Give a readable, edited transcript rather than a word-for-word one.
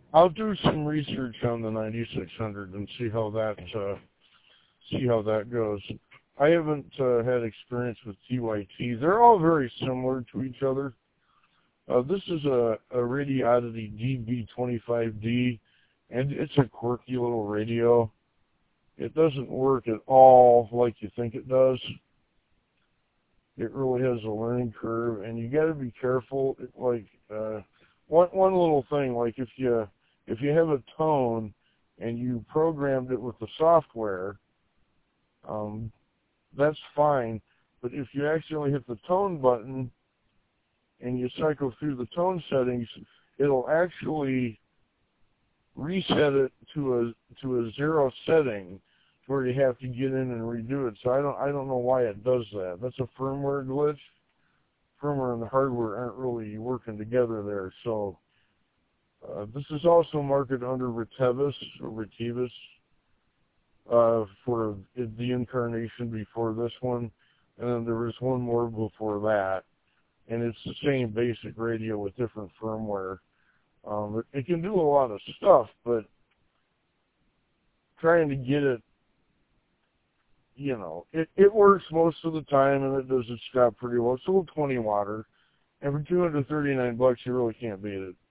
I'll do some research on the 9600 and see how that goes. I haven't had experience with TYT. They're all very similar to each other. This is a Radiodity DB25D, and it's a quirky little radio. It doesn't work at all like you think it does. It really has a learning curve, and you got to be careful. One little thing, like if you have a tone and you programmed it with the software, that's fine. But if you accidentally hit the tone button and you cycle through the tone settings, it'll actually reset it to a zero setting where you have to get in and redo it. So I don't know why it does that. That's a firmware glitch. Firmware and the hardware aren't really working together there. So this is also marketed under Retevis or Retevis for the incarnation before this one, and then there was one more before that, and it's the same basic radio with different firmware. It can do a lot of stuff, but trying to get it, it works most of the time, and it does its job pretty well. It's a little 20 watter, and for $239, you really can't beat it.